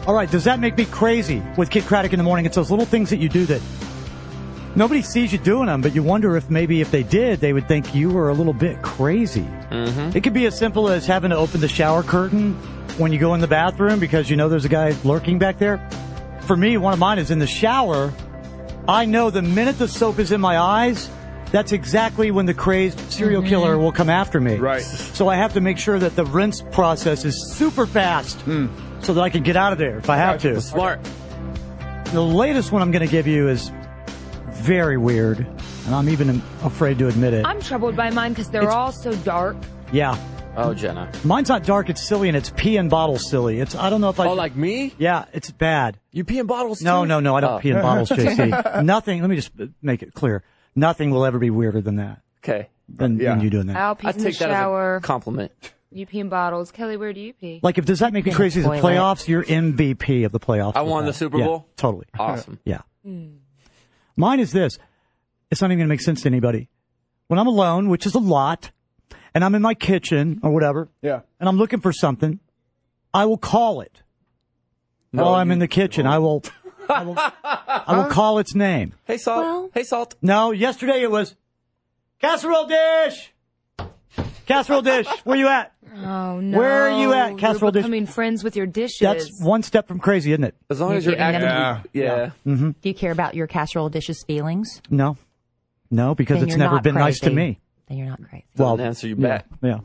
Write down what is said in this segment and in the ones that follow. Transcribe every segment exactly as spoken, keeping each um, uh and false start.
All right, does that make me crazy with Kid Craddock in the morning? It's those little things that you do that nobody sees you doing them, but you wonder if maybe if they did, they would think you were a little bit crazy. Mm-hmm. It could be as simple as having to open the shower curtain when you go in the bathroom because you know there's a guy lurking back there. For me, one of mine is in the shower. I know the minute the soap is in my eyes, that's exactly when the crazed serial Mm-hmm. killer will come after me. Right. So I have to make sure that the rinse process is super fast Mm. so that I can get out of there if I have to. Smart. The latest one I'm going to give you is very weird, and I'm even afraid to admit it. I'm troubled by mine because they're It's- all so dark. Yeah. Oh, Jenna. Mine's not dark, it's silly, and it's pee in bottles silly. It's I don't know if I... Oh, like me? Yeah, it's bad. You pee in bottles, No, too? no, no, I don't Oh. pee in bottles, J C. Nothing, let me just make it clear. Nothing will ever be weirder than that, Okay. than, Yeah. than you doing that. I'll pee I in the take that as shower. a compliment. You pee in bottles. Kelly, where do you pee? Like, if does that make me In the crazy as the toilet. playoffs? You're M V P of the playoffs. I with won that. the Super Yeah, Bowl? totally. Awesome. Yeah. Mine is this. It's not even going to make sense to anybody. When I'm alone, which is a lot, and I'm in my kitchen or whatever, Yeah. and I'm looking for something, I will call it. While I'm in the kitchen, I will, I will, I will call its name. Hey, Salt. Well- hey, Salt. No, yesterday it was casserole dish. Casserole dish. Where you at? Oh, no. Where are you at, casserole You're dish? becoming friends with your dishes. That's one step from crazy, isn't it? As long You're as you're keeping them- actively... Yeah. Mm-hmm. Do you care about your casserole dishes' feelings? No, no, because Then it's you're never not been nice to crazy. me. Then you're not crazy. Doesn't answer you back. Yeah.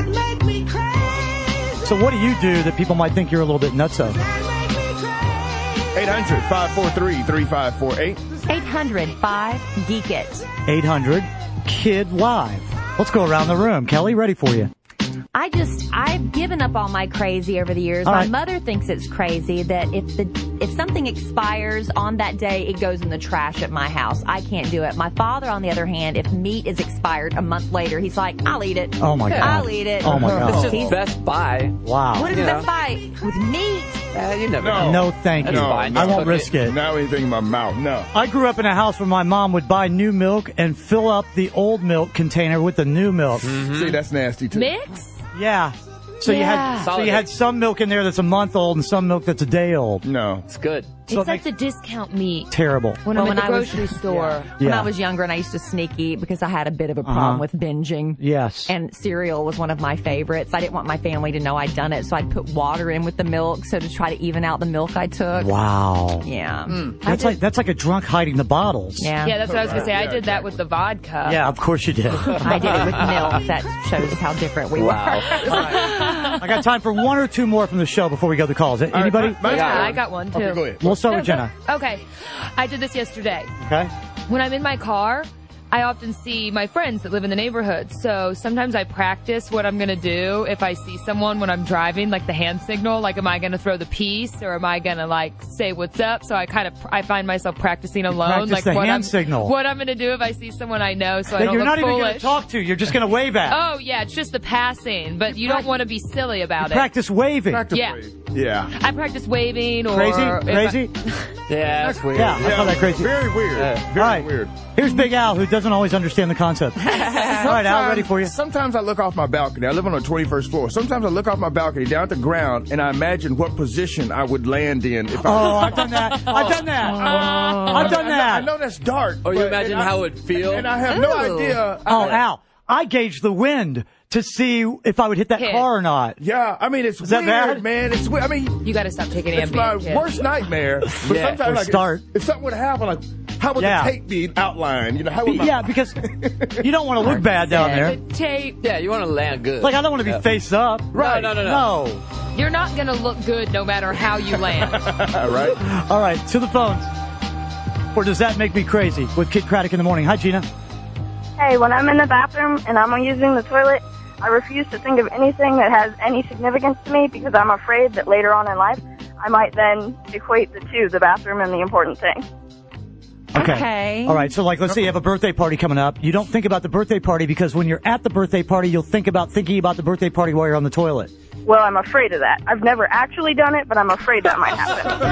So what do you do that people might think you're a little bit nutso? eight hundred, five four three, three five four eight. eight hundred, five, geek it. eight hundred Kid Live. Let's go around the room. Kelly, ready for you. I just, I've given up all my crazy over the years. All my right. mother thinks it's crazy that if the if something expires on that day, it goes in the trash at my house. I can't do it. My father, on the other hand, if meat is expired a month later, he's like, I'll eat it. Oh, my God. I'll eat it. Oh, my God. It's just He's- Best Buy. Wow. What is You the know. fight with meat? Uh, you never No. know. No, thank you. That's fine. I won't Cook risk it. Not anything in my mouth. No. I grew up in a house where my mom would buy new milk and fill up the old milk container with the new milk. See, that's nasty too. Mix? Yeah. So you Yeah. had so you had some milk in there that's a month old and some milk that's a day old. No. It's good. So it's it like makes- the discount meat. Terrible. When Well, I'm when at the I was- grocery store. When Yeah. I was younger and I used to sneak eat because I had a bit of a problem Uh-huh. with binging. Yes. And cereal was one of my favorites. I didn't want my family to know I'd done it, so I'd put water in with the milk so to try to even out the milk I took. Wow. Yeah. That's like that's like a drunk hiding the bottles. Yeah. Yeah, that's what I was going to say. I Yeah, did that with the vodka. Yeah, of course you did. I did it with milk. That shows how different we Wow. were. I got time for one or two more from the show before we go to calls. Anybody? All right, my- Yeah, my- I got one too. Okay, go ahead. We'll start with Jenna. Okay. I did this yesterday. Okay. When I'm in my car, I often see my friends that live in the neighborhood. So sometimes I practice what I'm going to do if I see someone when I'm driving, like the hand signal. Like, am I going to throw the piece or am I going to like say what's up? So I kind of, I find myself practicing alone. practice like the what hand I'm, signal. What I'm going to do if I see someone I know so I That don't you're look not even going to foolish. talk to. You're just going to wave at. Oh, yeah, it's just the passing, but you don't want to be silly about it. Practice waving. Practice Yeah. wave. Yeah. I practice waving or... Crazy? if I- Crazy? Yeah, that's weird. Yeah, I call that crazy. Very weird. Yeah. Very All right. weird. Here's Big Al, who doesn't always understand the concept. All right, Al, ready for you? Sometimes I look off my balcony. I live on the twenty-first floor. Sometimes I look off my balcony down at the ground and I imagine what position I would land in if I. Oh, I've done that. I've done that. I've done I that. know that's dark. Or you but- imagine and I- how it would feel. And I have no Ooh. idea. Oh, I- Al, I gauged the wind to see if I would hit that Kid. car or not. Yeah, I mean it's Is that weird, bad? man. It's weird. I mean, You got to stop taking it's my Ambien, kid. worst nightmare. But Yeah. sometimes Or like start. If, if something would happen, like how would Yeah. the tape be outlined? You know, how would my, Yeah, because you don't want to look bad down there. The tape. Yeah, you want to land good. Like, I don't want to be Yeah. face up. Right. No, no, no, no. No. You're not going to look good no matter how you land. right? All right, to the phones. Or does that make me crazy with Kid Craddock in the morning? Hi, Gina. Hey, when I'm in the bathroom and I'm using the toilet, I refuse to think of anything that has any significance to me because I'm afraid that later on in life, I might then equate the two, the bathroom and the important thing. Okay. Okay. All right, so like, let's say you have a birthday party coming up. You don't think about the birthday party because when you're at the birthday party, you'll think about thinking about the birthday party while you're on the toilet. Well, I'm afraid of that. I've never actually done it, but I'm afraid that might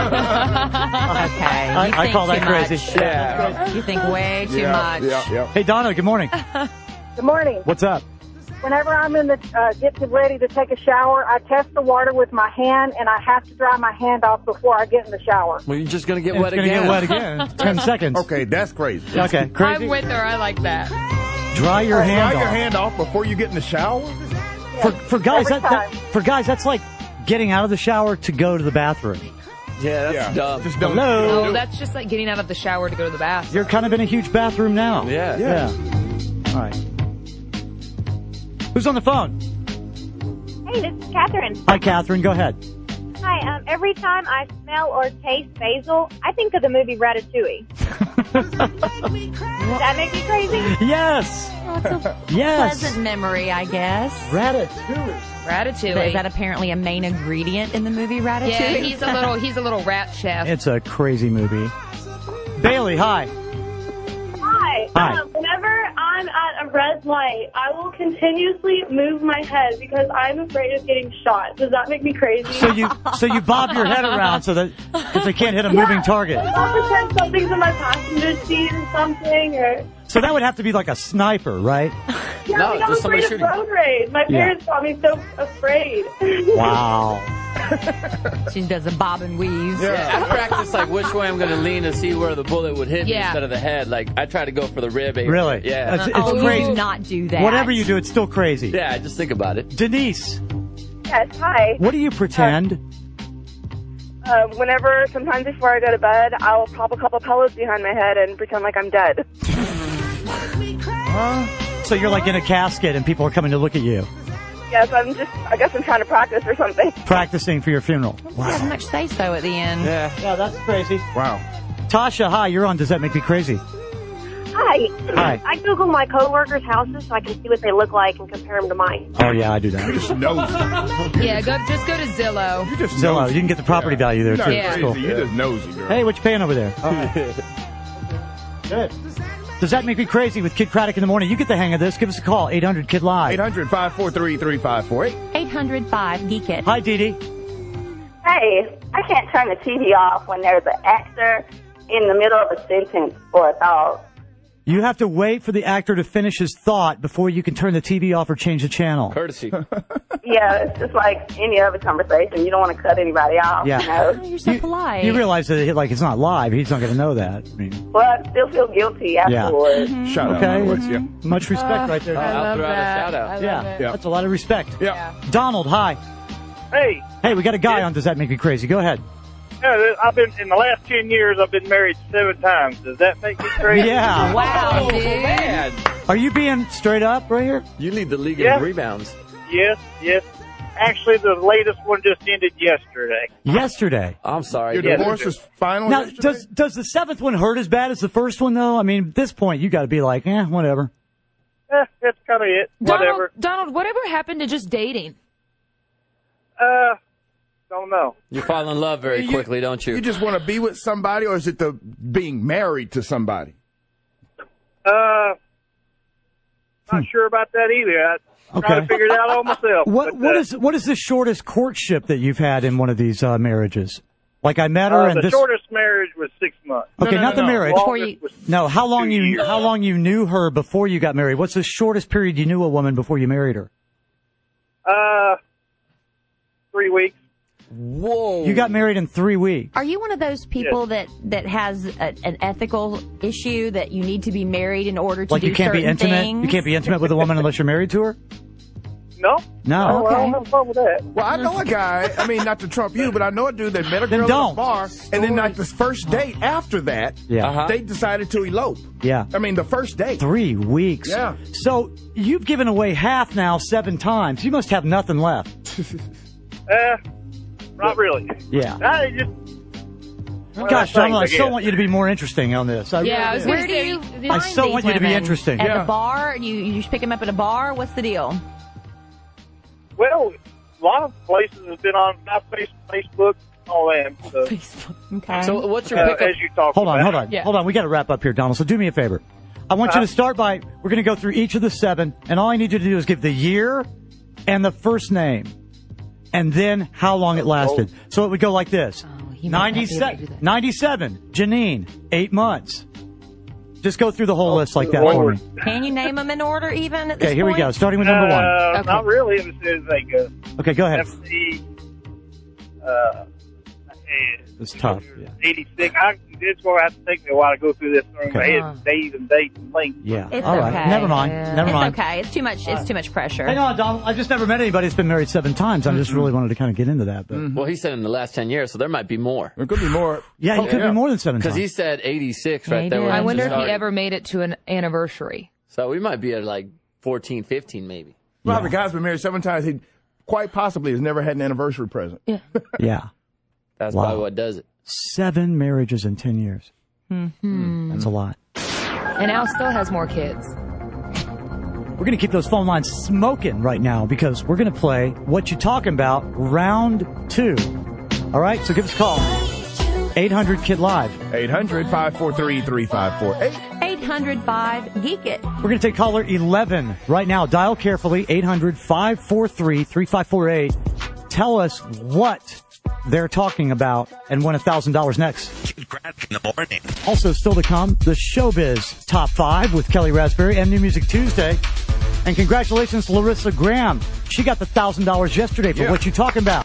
happen. Okay. I- You I think call that too crazy. much. Yeah. You think way too yeah, much. Yeah, yeah. Hey, Donna, good morning. Good morning. What's up? whenever I'm in the uh, getting ready to take a shower, I test the water with my hand, and I have to dry my hand off before I get in the shower. Well, you're just going to get It's wet gonna again. get wet again. Ten seconds. Okay, that's crazy. Okay, crazy. I'm with her. I like that. Dry your Oh, hand dry off. your hand off before you get in the shower? For, for guys, Every that, that, time. for guys, that's like getting out of the shower to go to the bathroom. Yeah, that's Yeah. dumb. Just don't, Hello? don't No, do it. that's just like getting out of the shower to go to the bathroom. You're kind of in a huge bathroom now. Yeah. Yeah. All right. Who's on the phone? Hey, this is Catherine. Hi, Catherine. Go ahead. Hi, um, every time I smell or taste basil, I think of the movie Ratatouille. Does that make me crazy? Yes. Oh, Yes. Pleasant memory, I guess. Ratatouille. Ratatouille. Is that apparently a main ingredient in the movie Ratatouille? yeah, he's a little he's a little rat chef. It's a crazy movie. Bailey, hi. Hi. Hi. Um, whenever I'm at a red light, I will continuously move my head because I'm afraid of getting shot. Does that make me crazy? So you so you bob your head around so that because they can't hit a moving target. I'll pretend something's in my passenger seat or something. Or So that would have to be like a sniper, right? yeah, No, like I'm just somebody afraid of shooting. road rage. My Yeah. parents got me so afraid. Wow. She does a bob and weave. Yeah, I practice like which way I'm going to lean to see where the bullet would hit me Yeah. instead of the head. Like I try to go for the rib area. Really? Yeah. It's, it's Oh, you crazy. do not do that. Whatever you do, it's still crazy. Yeah, just think about it. Denise, Yes, hi. what do you pretend? Uh, whenever, sometimes before I go to bed, I'll pop a couple pillows behind my head and pretend like I'm dead. So you're like in a casket and people are coming to look at you, Yes, I'm just, I guess I'm trying to practice or something. practicing for your funeral. You have much say so at the end. Yeah. Yeah, that's crazy. Wow. Tasha, hi, you're on Does That Make Me Crazy? Hi. Hi. I Google my coworkers' houses so I can see what they look like and compare them to mine. Oh, yeah, I do that. Just nosy. yeah, go just go to Zillow. You just Zillow, nosy. you can get the property value there, You're too. not Yeah. It's crazy. cool. You're just nosy, girl. Hey, what you paying over there? Good. Does That Make Me Crazy with Kid Craddock in the morning? You get the hang of this. Give us a call, eight hundred kid live. eight hundred, five four three, three five four eight. eight hundred five Geek It. Hi, Dee Dee. Hey, I can't turn the T V off when there's an actor in the middle of a sentence or a thought. You have to wait for the actor to finish his thought before you can turn the T V off or change the channel. Courtesy. Yeah, it's just like any other conversation. You don't want to cut anybody off. Yeah. You know? Oh, you're so polite. You realize that it, like it's not live. He's not going to know that. I mean, Well, I still feel guilty afterwards. Shout out. okay. in other words, yeah. Much respect right there. I I'll love throw out a that. shout out. I love yeah. it. Yeah. That's a lot of respect. Yeah. Donald, hi. Hey, Hey, we got a guy on Does That Make Me Crazy? Go ahead. yeah, I've been in the last ten years. I've been married seven times. Does that make me crazy? Yeah. Wow, Oh, dude. man. Are you being straight up right here? You lead the league Yeah. in rebounds. Yes, yes. Actually, the latest one just ended yesterday. Yesterday. I'm sorry. Your Yeah. divorce was final Now, yesterday? does does the seventh one hurt as bad as the first one, though? I mean, at this point, you got to be like, eh, whatever. Eh, that's kind of it. Donald, Whatever. Donald, whatever happened to just dating? Uh, don't know. You fall in love very You- quickly, don't you? You just want to be with somebody, or is it the being married to somebody? Uh, not sure about that either. I Okay. trying to figure it out all myself. What But, what uh, is what is the shortest courtship that you've had in one of these uh, marriages? Like I met her uh, and the this. shortest marriage was six months. Okay, No, no, not no, the no. marriage. Before Longest you- was No, how long two you years. how long you knew her before you got married? What's the shortest period you knew a woman before you married her? Uh, three weeks. Whoa. You got married in three weeks. Are you one of those people that, that has a, an ethical issue that you need to be married in order to Like do you can't be certain intimate. things? You can't be intimate with a woman unless you're married to her. No? No. Oh, I don't have a problem with that. Well, I know a guy, I mean, not to trump you, but I know a dude that met a Then girl don't. at a bar, and then like the first date after that, Yeah. Uh-huh. they decided to elope. Yeah. I mean, the first date. Three weeks. Yeah. So you've given away half now seven times. You must have nothing left. Uh, not really. Yeah. I just. Gosh, Well, Donald, I thanks, I so guess. want you to be more interesting on this. I Yeah, I really was do. Where do you I find so these want you to be women? interesting. At Yeah. the bar? You you just pick them up at a bar? What's the deal? Well, a lot of places have been on my face, Facebook, all that. So, Okay. So what's your uh, pickup? as you talk Hold on, about. hold on, Yeah. hold on. We got to wrap up here, Donald. So do me a favor. I want you to start by. We're going to go through each of the seven, and all I need you to do is give the year and the first name, and then how long it lasted. So it would go like this: he might not be able to do ninety-seven, that. ninety-seven, Janine, eight months. Just go through the whole list like that for me. Can you name them in order even at this Okay, here we point? go. Starting with number one. Uh, Okay. Not really, as soon as they go. Okay, go ahead. F C, uh, It's tough. Yeah. eighty-six. I, it's going to have to take me a while to go through this through my Okay. head, days and dates and links. Yeah. It's All right. okay. Never mind. Never it's mind. okay. It's too much. It's too much pressure. Hang on, Donald. I just never met anybody that's been married seven times. I just really wanted to kind of get into that. But Well, he said in the last ten years, so there might be more. There could be more. yeah, it could yeah. be more than seven Because times. he said eighty-six right Maybe. there. when I it wonder if he started. ever made it to an anniversary. So we might be at like fourteen, fifteen maybe. Well, the guy's been married seven times. He quite possibly has never had an anniversary present. Yeah. That's Wow. probably what does it. Seven marriages in ten years. Hmm. That's a lot. And Al still has more kids. We're going to keep those phone lines smoking right now because we're going to play What You Talking About round two. All right, so give us a call. eight hundred Kid Live. eight hundred, five four three, three five four eight. eight hundred five Geek It. We're going to take caller eleven right now. Dial carefully, eight hundred, five four three, three five four eight. Tell us what they're talking about and win one thousand dollars next. In the morning. Also, still to come, the Showbiz Top five with Kelly Raspberry and New Music Tuesday. And congratulations to Larissa Graham. She got the one thousand dollars yesterday for Yeah. What You Talking About.